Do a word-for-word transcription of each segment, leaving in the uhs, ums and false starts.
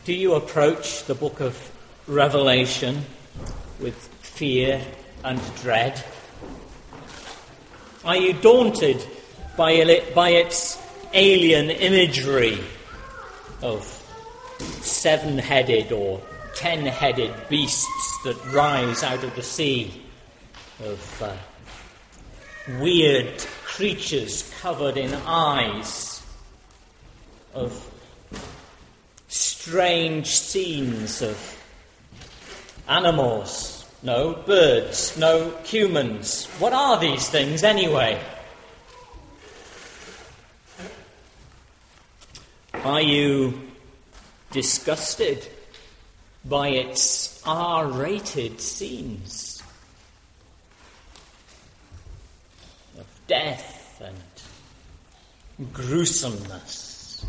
Do you approach the book of Revelation with fear and dread? Are you daunted by it, by its alien imagery of seven-headed or ten-headed beasts that rise out of the sea, of uh, weird creatures covered in eyes, of strange scenes of animals, no birds, no humans? What are these things anyway? Are you disgusted by its R-rated scenes of death and gruesomeness?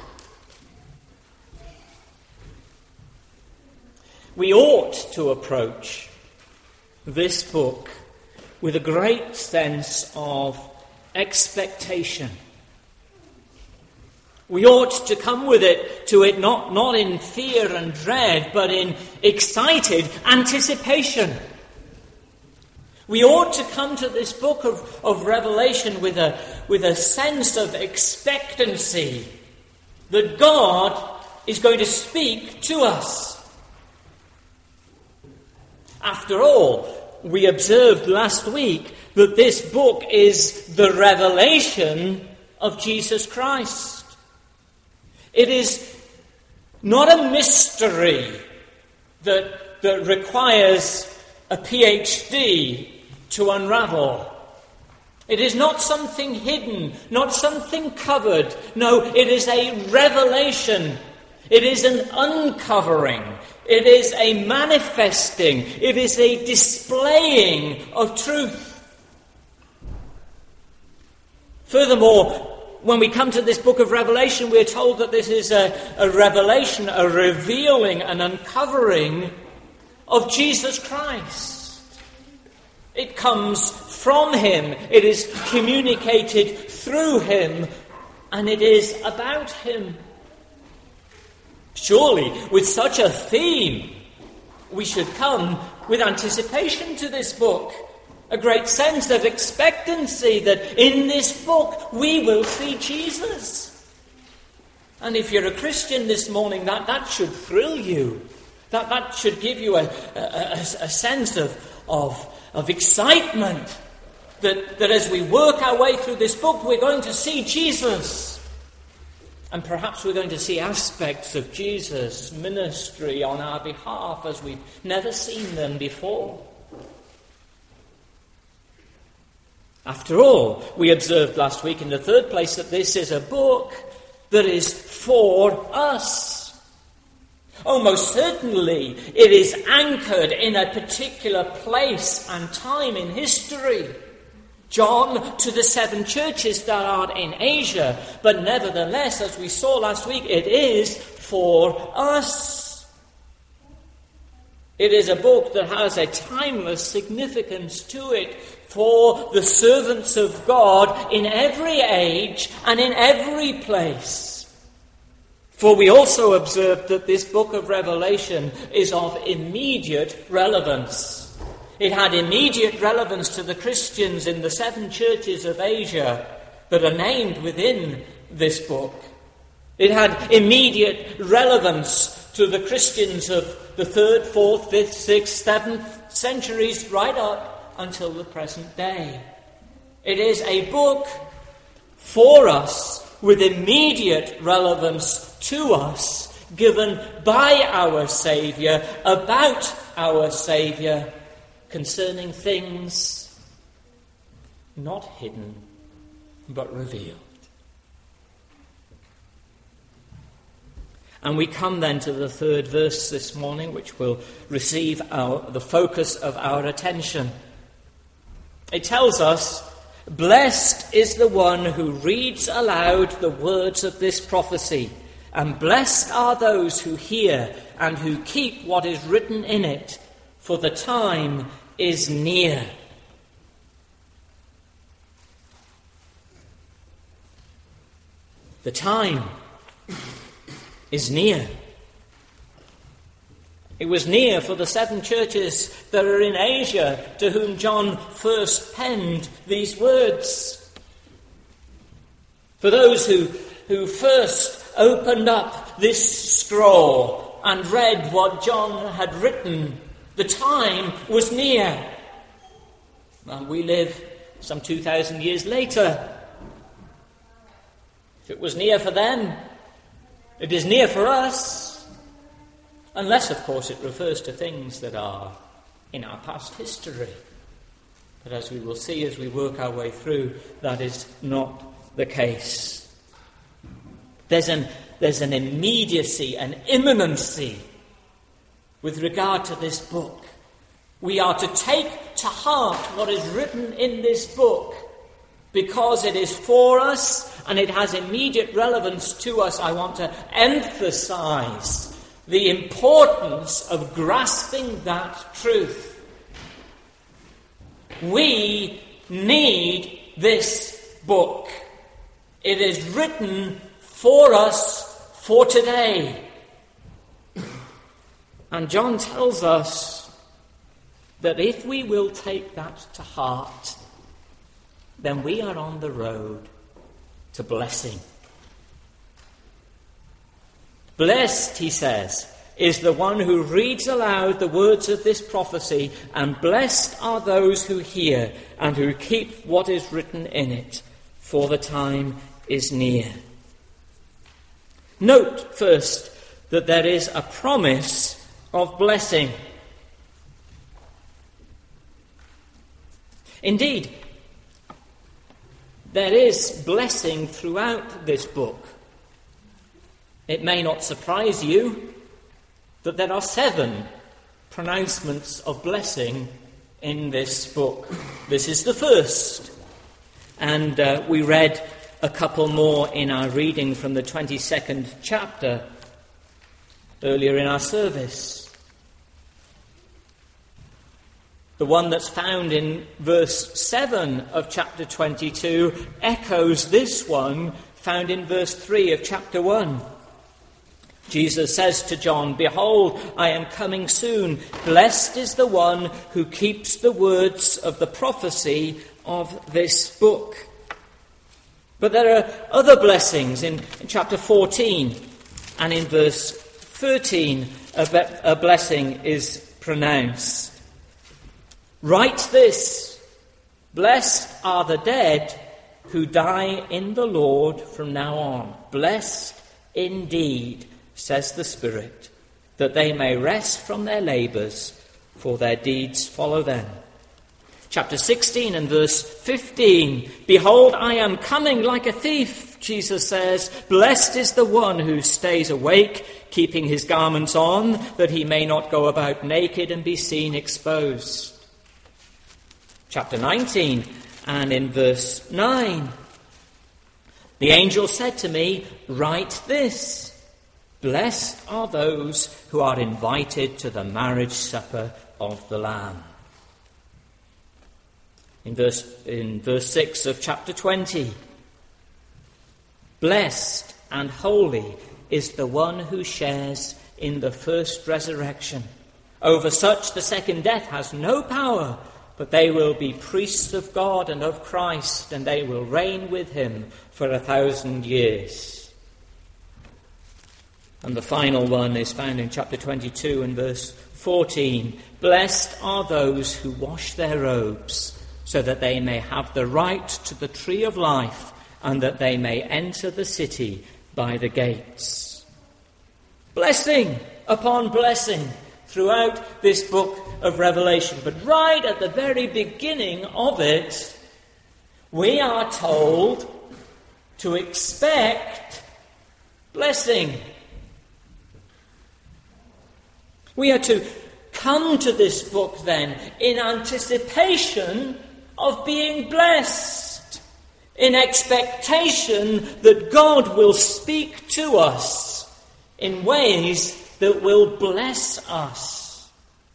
We ought to approach this book with a great sense of expectation. We ought to come with it to it not, not in fear and dread, but in excited anticipation. We ought to come to this book of, of Revelation with a, with a sense of expectancy that God is going to speak to us. After all, we observed last week that this book is the revelation of Jesus Christ. It is not a mystery that, that requires a P H D to unravel. It is not something hidden, not something covered. No, it is a revelation. It is an uncovering. It is a manifesting. It is a displaying of truth. Furthermore, when we come to this book of Revelation, we're told that this is a, a revelation, a revealing, an uncovering of Jesus Christ. It comes from him, it is communicated through him, and it is about him. Surely, with such a theme, we should come with anticipation to this book. A great sense of expectancy that in this book we will see Jesus. And if you're a Christian this morning, that, that should thrill you. That, that should give you a, a, a sense of, of, of excitement. That, that as we work our way through this book, we're going to see Jesus. And perhaps we're going to see aspects of Jesus' ministry on our behalf as we've never seen them before. After all, we observed last week in the third place that this is a book that is for us. Oh, most certainly it is anchored in a particular place and time in history. John to the seven churches that are in Asia, but nevertheless, as we saw last week, it is for us. It is a book that has a timeless significance to it for the servants of God in every age and in every place. For we also observed that this book of Revelation is of immediate relevance. It had immediate relevance to the Christians in the seven churches of Asia that are named within this book. It had immediate relevance to the Christians of the third, fourth, fifth, sixth, seventh centuries right up until the present day. It is a book for us with immediate relevance to us, given by our Saviour, about our Saviour, concerning things not hidden but revealed. And we come then to the third verse this morning, which will receive our, the focus of our attention. It tells us, "Blessed is the one who reads aloud the words of this prophecy, and blessed are those who hear and who keep what is written in it, for the time is near." The time is near. It was near for the seven churches that are in Asia to whom John first penned these words. For those who, who first opened up this scroll and read what John had written, the time was near. And we live some two thousand years later. If it was near for them, it is near for us. Unless, of course, it refers to things that are in our past history. But as we will see as we work our way through, that is not the case. There's an, there's an immediacy, an imminency with regard to this book. We are to take to heart what is written in this book because it is for us and it has immediate relevance to us. I want to emphasize the importance of grasping that truth. We need this book. It is written for us for today. And John tells us that if we will take that to heart, then we are on the road to blessing. Blessed, he says, is the one who reads aloud the words of this prophecy, and blessed are those who hear and who keep what is written in it, for the time is near. Note first that there is a promise of blessing. Indeed, there is blessing throughout this book. It may not surprise you that there are seven pronouncements of blessing in this book. This is the first. And uh, we read a couple more in our reading from the twenty-second chapter earlier in our service. The one that's found in verse seven of chapter twenty-two echoes this one found in verse three of chapter one. Jesus says to John, "Behold, I am coming soon. Blessed is the one who keeps the words of the prophecy of this book." But there are other blessings in, in chapter fourteen, and in verse thirteen a, be- a blessing is pronounced. "Write this, blessed are the dead who die in the Lord from now on. Blessed indeed, says the Spirit, that they may rest from their labours, for their deeds follow them." Chapter sixteen and verse fifteen, "Behold, I am coming like a thief," Jesus says. "Blessed is the one who stays awake, keeping his garments on, that he may not go about naked and be seen exposed." Chapter nineteen and in verse nine, "The angel said to me, write this, blessed are those who are invited to the marriage supper of the Lamb." In verse, in verse six of chapter twenty, "Blessed and holy is the one who shares in the first resurrection. Over such the second death has no power, but they will be priests of God and of Christ, and they will reign with him for a thousand years." And the final one is found in chapter twenty-two and verse fourteen. "Blessed are those who wash their robes, so that they may have the right to the tree of life, and that they may enter the city by the gates." Blessing upon blessing throughout this book of Revelation. But right at the very beginning of it, we are told to expect blessing. We are to come to this book then in anticipation of being blessed, in expectation that God will speak to us in ways that will bless us.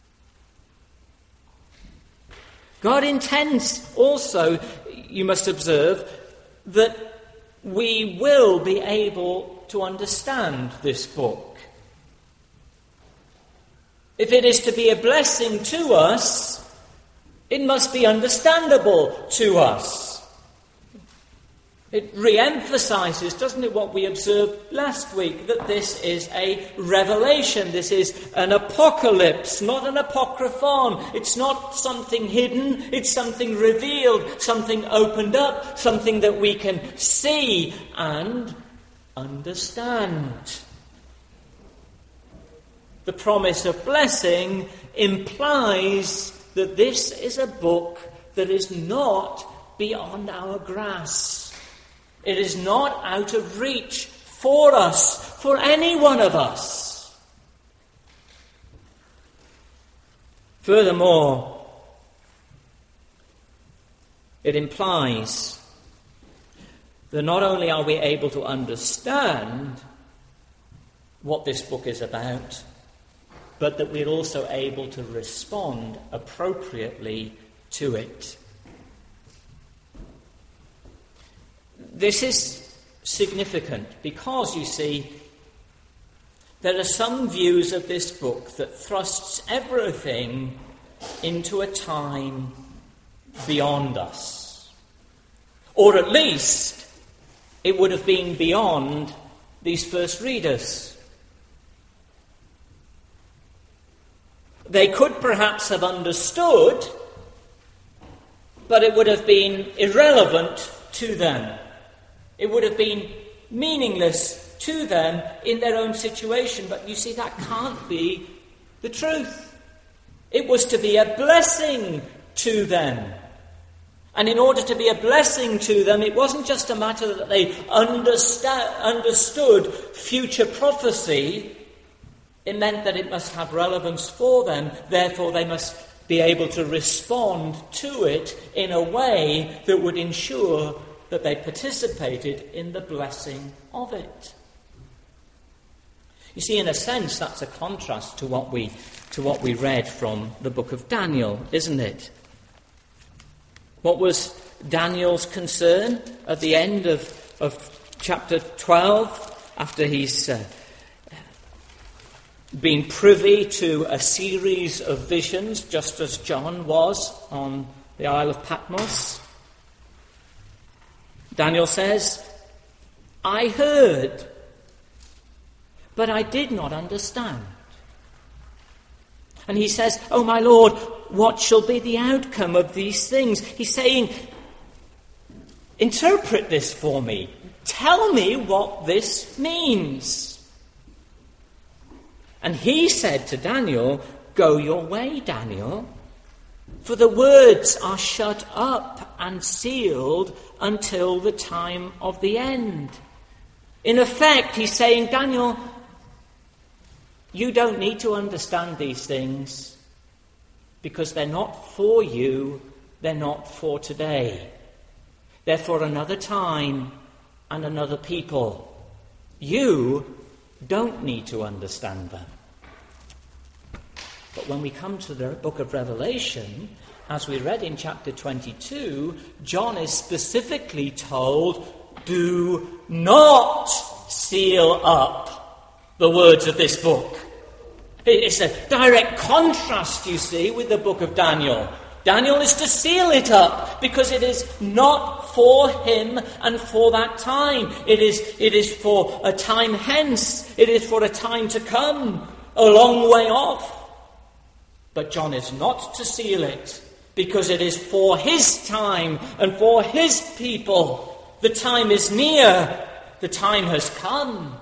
God intends also, you must observe, that we will be able to understand this book. If it is to be a blessing to us, it must be understandable to us. It re-emphasizes, doesn't it, what we observed last week, that this is a revelation, this is an apocalypse, not an apocryphon. It's not something hidden, it's something revealed, something opened up, something that we can see and understand. The promise of blessing implies that this is a book that is not beyond our grasp. It is not out of reach for us, for any one of us. Furthermore, it implies that not only are we able to understand what this book is about, but that we're also able to respond appropriately to it. This is significant because, you see, there are some views of this book that thrusts everything into a time beyond us. Or at least it would have been beyond these first readers. They could perhaps have understood, but it would have been irrelevant to them. It would have been meaningless to them in their own situation. But you see, that can't be the truth. It was to be a blessing to them. And in order to be a blessing to them, it wasn't just a matter that they understa- understood future prophecy. It meant that it must have relevance for them. Therefore, they must be able to respond to it in a way that would ensure that they participated in the blessing of it. You see, in a sense, that's a contrast to what we to what we read from the book of Daniel, isn't it? What was Daniel's concern at the end of, of chapter twelve, after he's uh, been privy to a series of visions, just as John was on the Isle of Patmos? Daniel says, I heard, but I did not understand. And he says, oh my Lord, what shall be the outcome of these things? He's saying, interpret this for me. Tell me what this means. And he said to Daniel, go your way, Daniel, for the words are shut up and sealed until the time of the end. In effect, he's saying, Daniel, you don't need to understand these things because they're not for you, they're not for today. They're for another time and another people. You don't need to understand them. But when we come to the book of Revelation, as we read in chapter twenty-two, John is specifically told, do not seal up the words of this book. It's a direct contrast, you see, with the book of Daniel. Daniel is to seal it up because it is not for him and for that time. It is, it is for a time hence. It is for a time to come, a long way off. But John is not to seal it because it is for his time and for his people. The time is near. The time has come.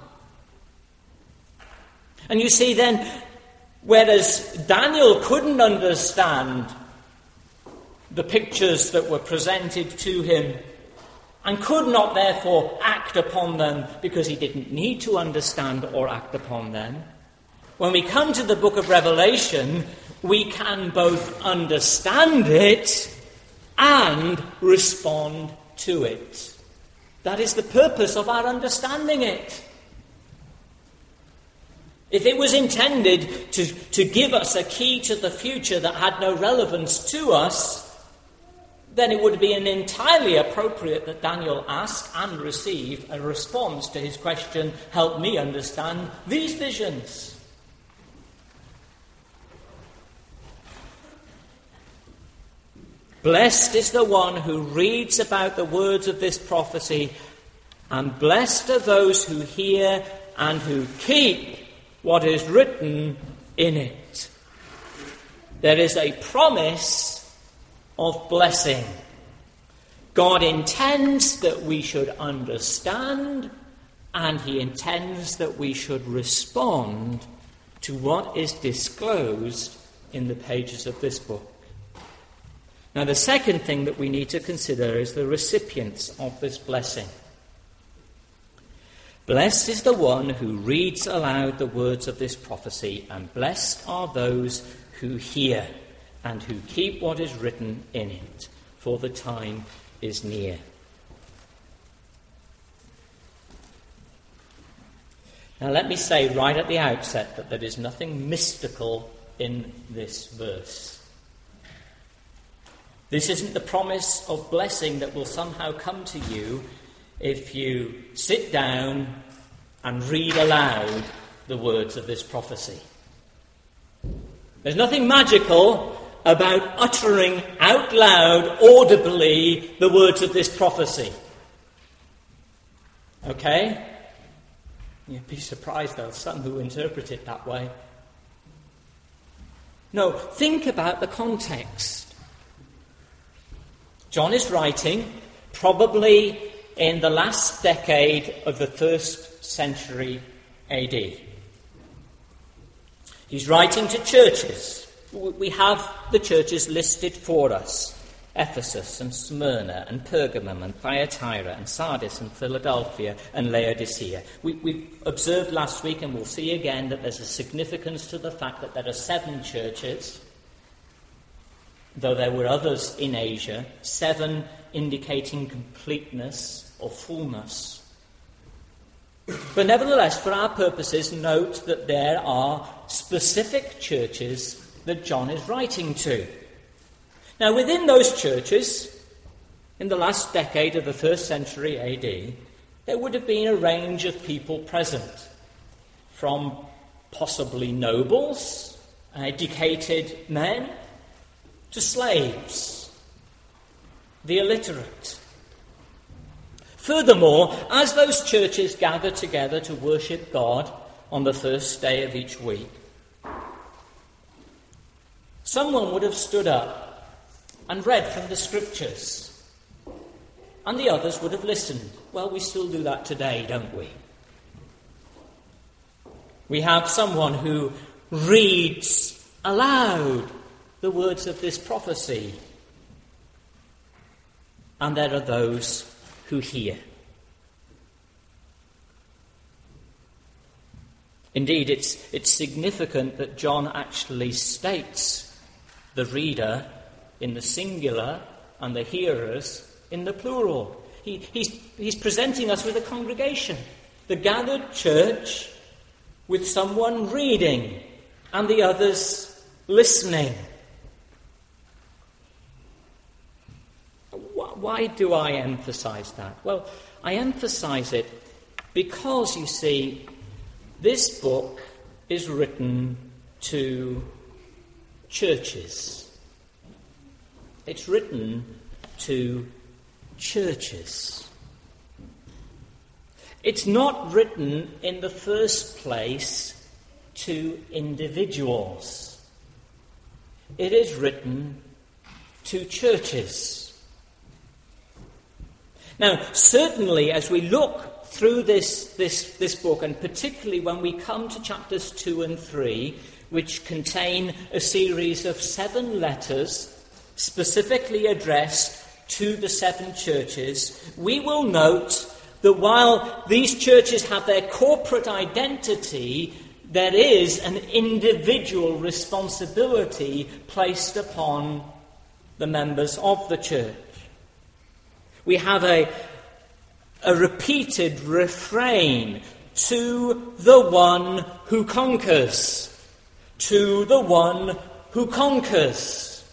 And you see then, whereas Daniel couldn't understand the pictures that were presented to him and could not therefore act upon them because he didn't need to understand or act upon them, when we come to the book of Revelation, we can both understand it and respond to it. That is the purpose of our understanding it. If it was intended to, to give us a key to the future that had no relevance to us, then it would be an entirely appropriate that Daniel ask and receive a response to his question, help me understand these visions. Blessed is the one who reads about the words of this prophecy, and blessed are those who hear and who keep what is written in it. There is a promise of blessing. God intends that we should understand, and he intends that we should respond to what is disclosed in the pages of this book. Now, the second thing that we need to consider is the recipients of this blessing. Blessed is the one who reads aloud the words of this prophecy, and blessed are those who hear and who keep what is written in it, for the time is near. Now, let me say right at the outset that there is nothing mystical in this verse. This isn't the promise of blessing that will somehow come to you if you sit down and read aloud the words of this prophecy. There's nothing magical about uttering out loud, audibly, the words of this prophecy. Okay? You'd be surprised there are some who interpret it that way. No, think about the context. John is writing probably in the last decade of the first century A D. He's writing to churches. We have the churches listed for us: Ephesus and Smyrna and Pergamum and Thyatira and Sardis and Philadelphia and Laodicea. We, we observed last week, and we'll see again, that there's a significance to the fact that there are seven churches, though there were others in Asia, seven indicating completeness or fullness. But nevertheless, for our purposes, note that there are specific churches that John is writing to. Now, within those churches, in the last decade of the first century A D, there would have been a range of people present, from possibly nobles, educated men, to slaves, the illiterate. Furthermore, as those churches gather together to worship God on the first day of each week, someone would have stood up and read from the scriptures, and the others would have listened. Well, we still do that today, don't we? We have someone who reads aloud the words of this prophecy, and there are those who hear. Indeed, it's, it's significant that John actually states the reader in the singular and the hearers in the plural. He, he's, he's presenting us with a congregation, the gathered church, with someone reading and the others listening. Why do I emphasize that? Well, I emphasize it because, you see, this book is written to churches. It's written to churches. It's not written in the first place to individuals. It is written to churches. Now, certainly, as we look through this, this, this book, and particularly when we come to chapters two and three, which contain a series of seven letters specifically addressed to the seven churches, we will note that while these churches have their corporate identity, there is an individual responsibility placed upon the members of the church. We have a, a repeated refrain: to the one who conquers, to the one who conquers.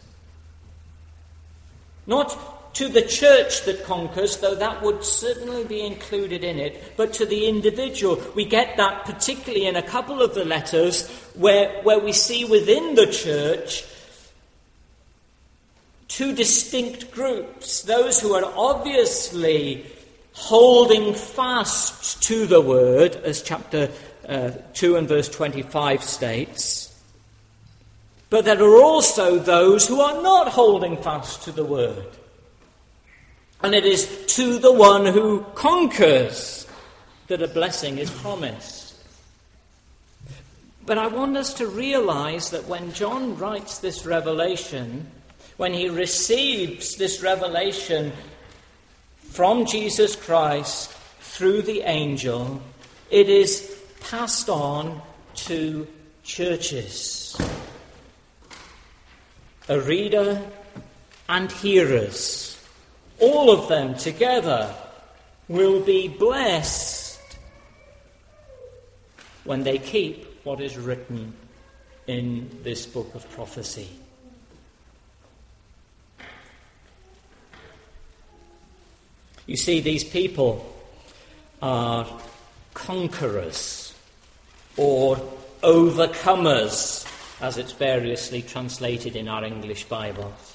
Not to the church that conquers, though that would certainly be included in it, but to the individual. We get that particularly in a couple of the letters where, where we see within the church two distinct groups. Those who are obviously holding fast to the word, as chapter uh, two and verse twenty-five states. But there are also those who are not holding fast to the word. And it is to the one who conquers that a blessing is promised. But I want us to realize that when John writes this revelation, when he receives this revelation from Jesus Christ through the angel, it is passed on to churches. A reader and hearers, all of them together, will be blessed when they keep what is written in this book of prophecy. You see, these people are conquerors or overcomers, as it's variously translated in our English Bibles.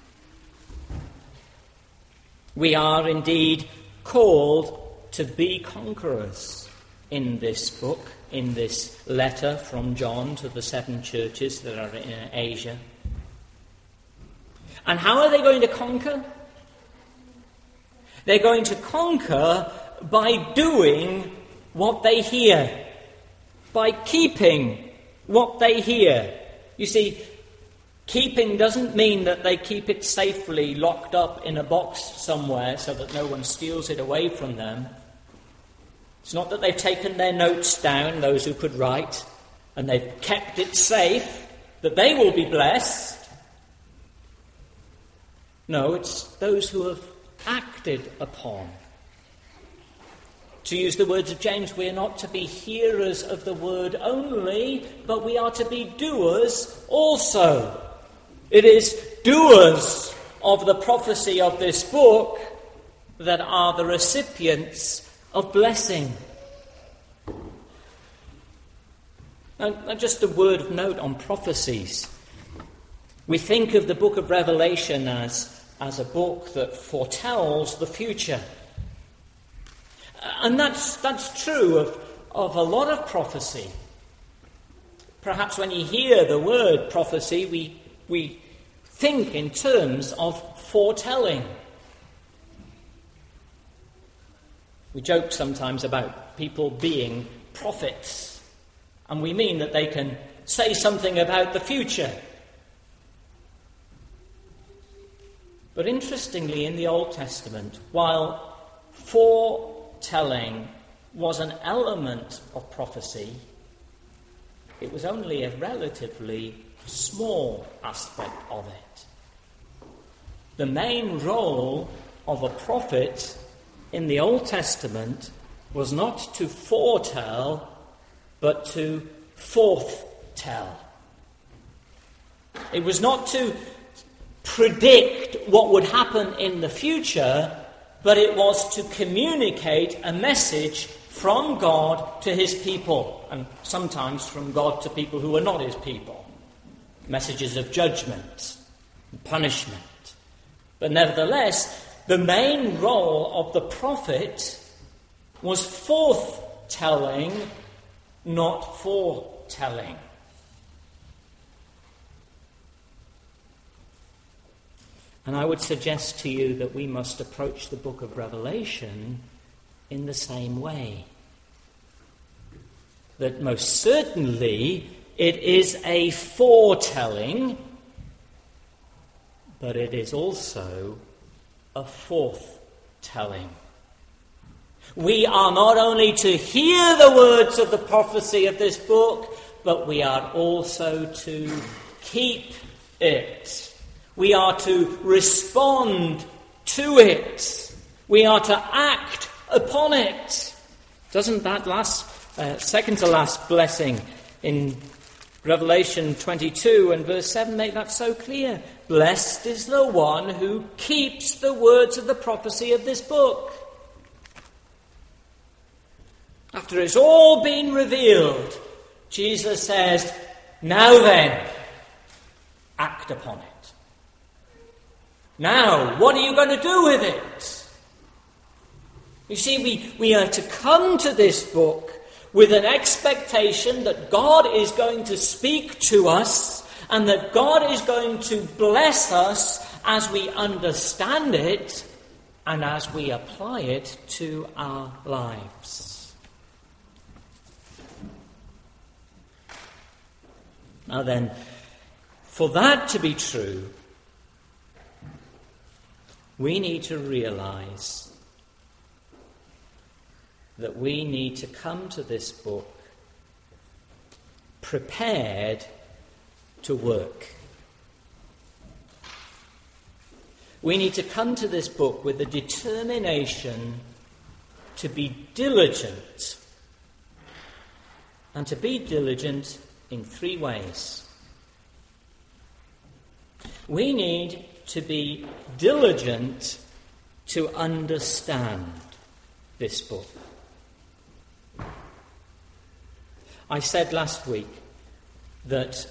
We are indeed called to be conquerors in this book, in this letter from John to the seven churches that are in Asia. And how are they going to conquer? They're going to conquer by doing what they hear, by keeping what they hear. You see, keeping doesn't mean that they keep it safely locked up in a box somewhere so that no one steals it away from them. It's not that they've taken their notes down, those who could write, and they've kept it safe, that they will be blessed. No, it's those who have acted upon. To use the words of James, we are not to be hearers of the word only, but we are to be doers also. It is doers of the prophecy of this book that are the recipients of blessing. Now, just a word of note on prophecies. We think of the book of Revelation as, as a book that foretells the future. And that's that's true of, of a lot of prophecy. Perhaps when you hear the word prophecy, we we think in terms of foretelling. We joke sometimes about people being prophets, and we mean that they can say something about the future. But interestingly, in the Old Testament, while foretelling was an element of prophecy, it was only a relatively small aspect of it. The main role of a prophet in the Old Testament was not to foretell, but to forthtell. It was not to predict what would happen in the future, but it was to communicate a message from God to his people, and sometimes from God to people who are not his people. Messages of judgment and punishment. But nevertheless, the main role of the prophet was forthtelling, not foretelling. And I would suggest to you that we must approach the book of Revelation in the same way. That most certainly it is a foretelling, but it is also a forthtelling. We are not only to hear the words of the prophecy of this book, but we are also to keep it. We are to respond to it. We are to act upon it. Doesn't that last, uh, second to last blessing in Revelation twenty-two and verse seven make that so clear? Blessed is the one who keeps the words of the prophecy of this book. After it's all been revealed, Jesus says, now then, act upon it. Now, what are you going to do with it? You see, we, we are to come to this book with an expectation that God is going to speak to us and that God is going to bless us as we understand it and as we apply it to our lives. Now then, for that to be true, we need to realize that we need to come to this book prepared to work. We need to come to this book with a determination to be diligent, and to be diligent in three ways. We need to be diligent to understand this book. I said last week that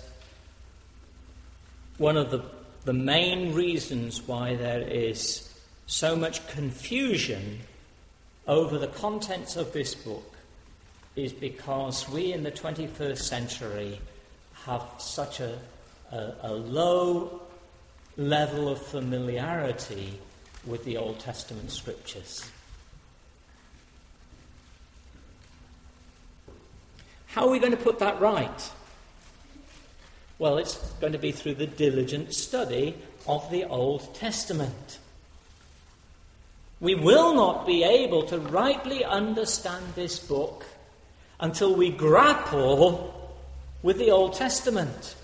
one of the, the main reasons why there is so much confusion over the contents of this book is because we in the twenty-first century have such a, a, a low level of familiarity with the Old Testament scriptures. How are we going to put that right? Well, it's going to be through the diligent study of the Old Testament. We will not be able to rightly understand this book until we grapple with the Old Testament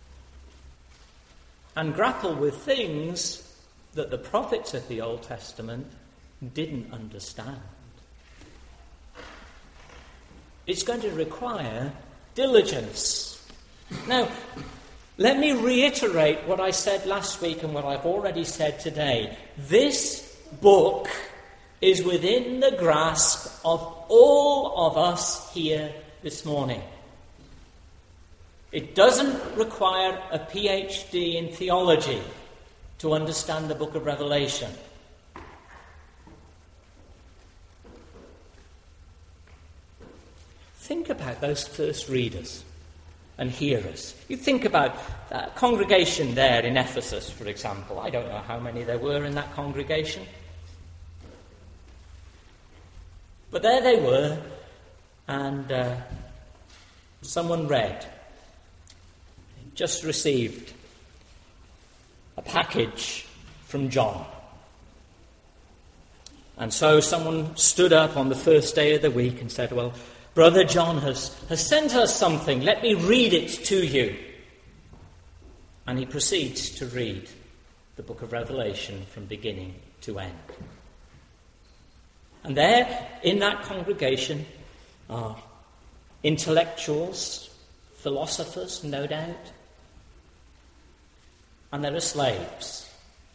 and grapple with things that the prophets of the Old Testament didn't understand. It's going to require diligence. Now, let me reiterate what I said last week and what I've already said today. This book is within the grasp of all of us here this morning. It doesn't require a P H D in theology to understand the book of Revelation. Think about those first readers and hearers. You think about that congregation there in Ephesus, for example. I don't know how many there were in that congregation. But there they were, and uh, someone read, just received a package from John. And so someone stood up on the first day of the week and said, well, Brother John has, has sent us something. Let me read it to you. And he proceeds to read the book of Revelation from beginning to end. And there, in that congregation, are intellectuals, philosophers, no doubt, and there are slaves.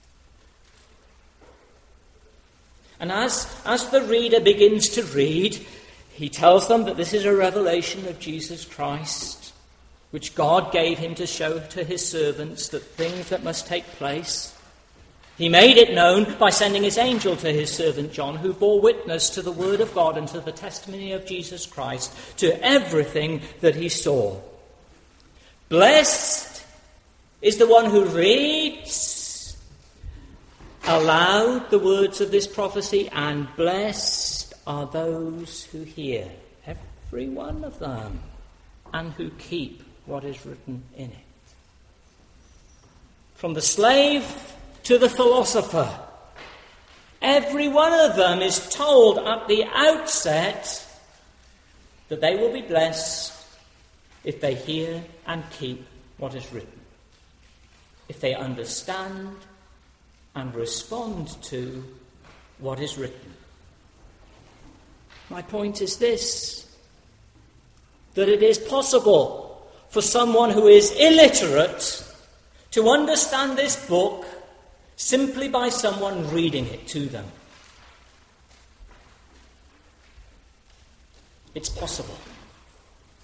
And as, as the reader begins to read, he tells them that this is a revelation of Jesus Christ, which God gave him to show to his servants the things that must take place. He made it known by sending his angel to his servant John, who bore witness to the word of God and to the testimony of Jesus Christ, to everything that he saw. Blessed is the one who reads aloud the words of this prophecy, and blessed are those who hear, every one of them, and who keep what is written in it. From the slave to the philosopher, every one of them is told at the outset that they will be blessed if they hear and keep what is written, if they understand and respond to what is written. My point is this, that it is possible for someone who is illiterate to understand this book simply by someone reading it to them. It's possible.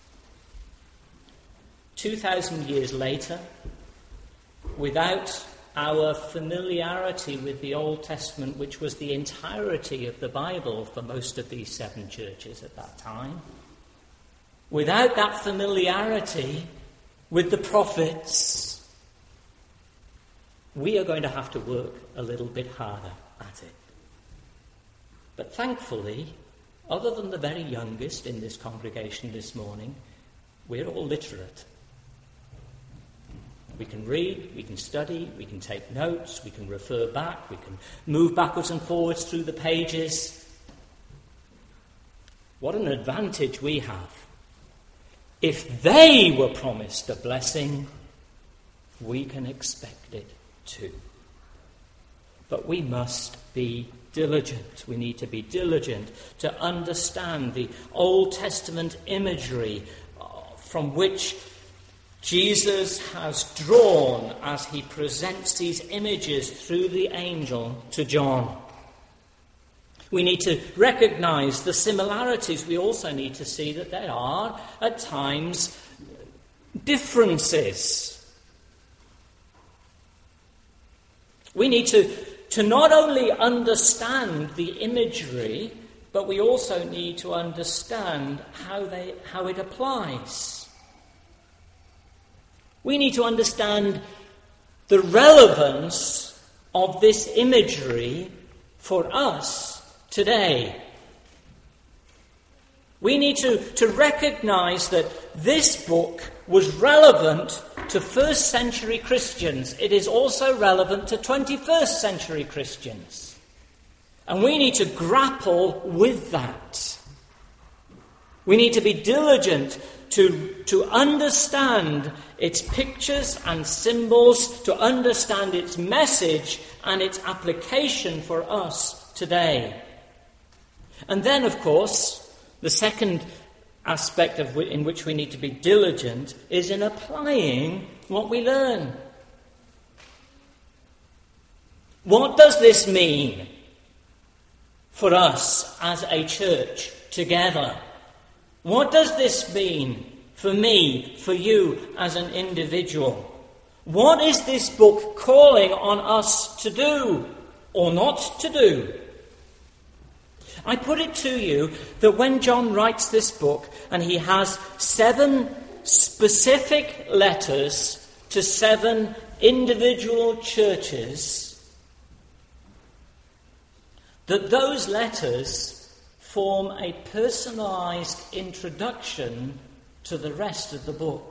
Two thousand years later, without our familiarity with the Old Testament, which was the entirety of the Bible for most of these seven churches at that time. Without that familiarity with the prophets, we are going to have to work a little bit harder at it. But thankfully, other than the very youngest in this congregation this morning, we're all literate. We can read, we can study, we can take notes, we can refer back, we can move backwards and forwards through the pages. What an advantage we have. If they were promised a blessing, we can expect it too. But we must be diligent. We need to be diligent to understand the Old Testament imagery from which Jesus has drawn as he presents these images through the angel to John. We need to recognize the similarities. We also need to see that there are, at times, differences. We need to, to not only understand the imagery, but we also need to understand how they, how it applies. We need to understand the relevance of this imagery for us today. We need to, to recognize that this book was relevant to first century Christians. It is also relevant to twenty-first century Christians. And we need to grapple with that. We need to be diligent to, to understand its pictures and symbols, to understand its message and its application for us today. And then, of course, the second aspect of w- in which we need to be diligent is in applying what we learn. What does this mean for us as a church together? What does this mean for me, for you as an individual? What is this book calling on us to do or not to do? I put it to you that when John writes this book and he has seven specific letters to seven individual churches, that those letters form a personalized introduction to the rest of the book.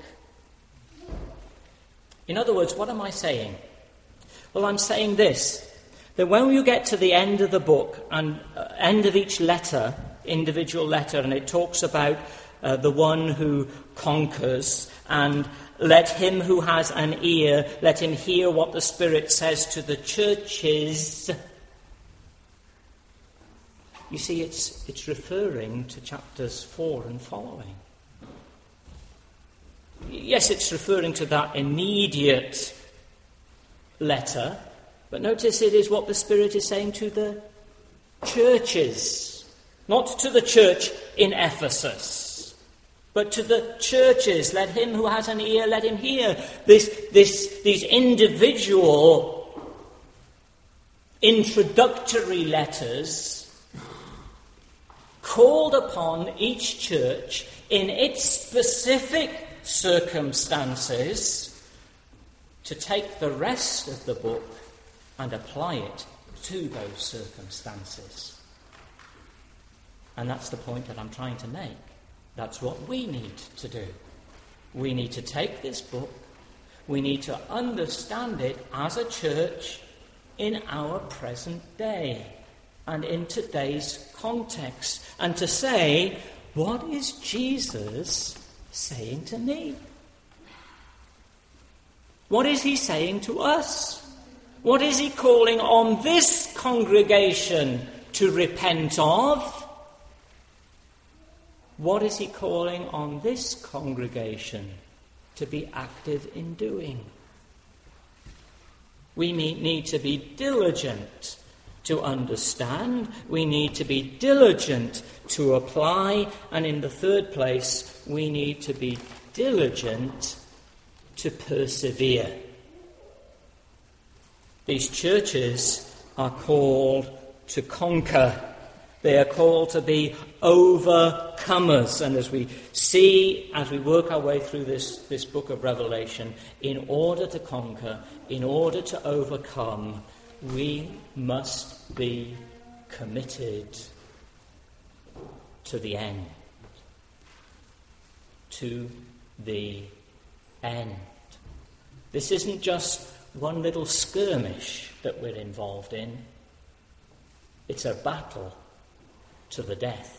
In other words, what am I saying? Well, I'm saying this, that when you get to the end of the book and uh, end of each letter, individual letter, and it talks about uh, the one who conquers, and let him who has an ear, let him hear what the Spirit says to the churches. You see, it's it's referring to chapters four and following. Yes, it's referring to that immediate letter, but notice it is what the Spirit is saying to the churches, not to the church in Ephesus, but to the churches. Let him who has an ear, let him hear. This, this, these individual introductory letters called upon each church in its specific circumstances to take the rest of the book and apply it to those circumstances. And that's the point that I'm trying to make. That's what we need to do. We need to take this book, we need to understand it as a church in our present day and in today's context, and to say, what is Jesus saying to me? What is he saying to us? What is he calling on this congregation to repent of? What is he calling on this congregation to be active in doing? We need to be diligent to understand. We need to be diligent to apply. And in the third place, we need to be diligent to persevere. These churches are called to conquer. They are called to be overcomers. And as we see, as we work our way through this, this book of Revelation, in order to conquer, in order to overcome, we must be committed to the end. To the end. This isn't just one little skirmish that we're involved in. It's a battle to the death.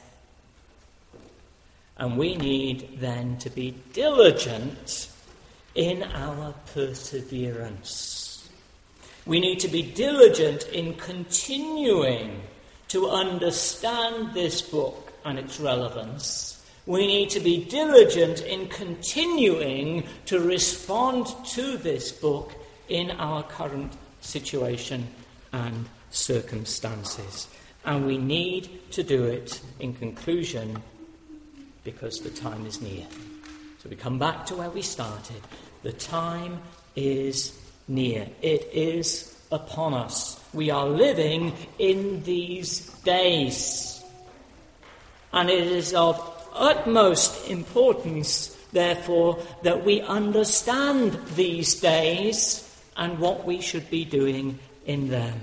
And we need then to be diligent in our perseverance. We need to be diligent in continuing to understand this book and its relevance. We need to be diligent in continuing to respond to this book in our current situation and circumstances. And we need to do it, in conclusion, because the time is near. So we come back to where we started. The time is near. It is upon us. We are living in these days. And it is of utmost importance, therefore, that we understand these days and what we should be doing in them.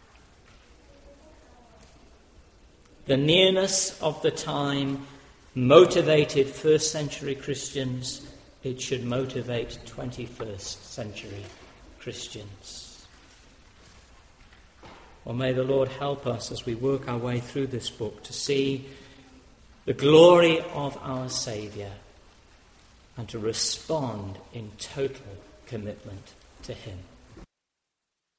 The nearness of the time motivated first century Christians. It should motivate twenty-first century Christians. Well, may the Lord help us as we work our way through this book to see the glory of our Saviour and to respond in total commitment to Him.